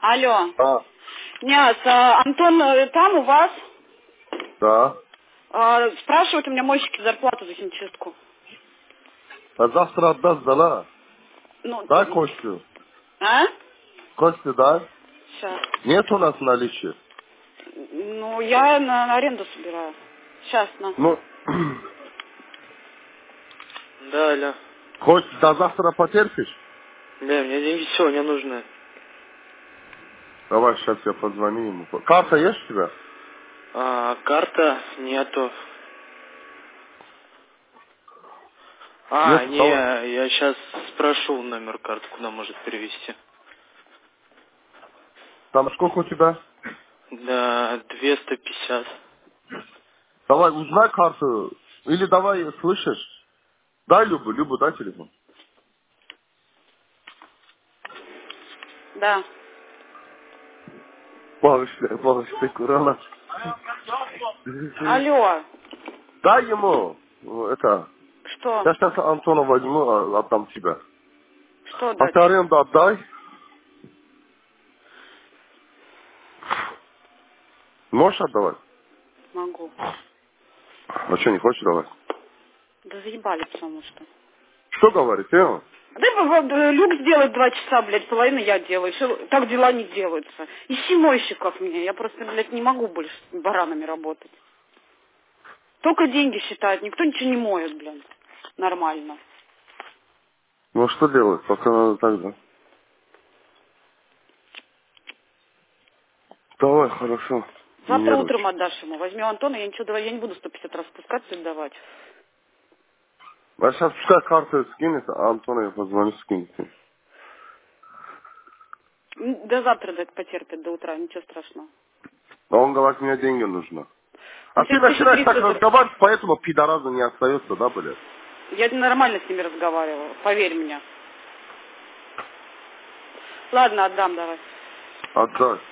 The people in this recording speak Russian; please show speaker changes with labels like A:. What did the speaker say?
A: Алло.
B: А,
A: Нет, Антон там у вас?
B: да.
A: Спрашивают у меня мойщики зарплату за химчистку.
B: А завтра отдаст, да?
A: Ну,
B: Дай Костю.
A: а?
B: Костю, да?
A: Сейчас.
B: Нет у нас наличия.
A: Ну, я на аренду собираю. Сейчас, на.
B: Ну,
C: Да, алло.
B: Кость, до завтра потерпишь?
C: Да, мне деньги сегодня нужны.
B: Давай, сейчас я позвоню ему. Карта есть у тебя?
C: Карта нету.
B: Нет,
C: Не,
B: давай.
C: я сейчас спрошу номер карты, куда может перевести.
B: Там сколько у тебя?
C: Да, 250.
B: Давай, узнай карту. Или давай, слышишь? Дай Любу, дай телефон.
A: Да.
B: Bağışla, Kur'an'a.
A: Алло.
B: Дай ему, это,
A: Что?
B: я сейчас Антона возьму, отдам тебя.
A: Что
B: А
A: дать?
B: ты аренду отдай. Можешь отдавать?
A: Могу.
B: А что, не хочешь давать?
A: Да заебали, потому что.
B: Что говорит, Эва?
A: Да, люк сделает 2 часа, блядь, половину я делаю. Всё, так дела не делаются. Ищи мойщиков мне. Я просто, блядь, не могу больше с баранами работать. Только деньги считают. Никто ничего не моет, блядь. Нормально.
B: Ну что делать, пока надо так, да? Давай, хорошо. Не
A: Завтра утром
B: нервничай.
A: отдашь ему. Возьми у Антона, я ничего давай, я не буду 150 раз спускаться и давать.
B: А сейчас пускай карту скинет, а Антона я позвоню, скинет.
A: До завтра так потерпит, до утра, ничего страшного.
B: А он говорит, мне деньги нужны.
A: Он
B: А ты
A: тебе
B: начинаешь так
A: 1300
B: разговаривать, поэтому пидораза не остается, да, блядь?
A: Я нормально с ними разговаривала, поверь мне. Ладно, отдам давай.
B: Отдай.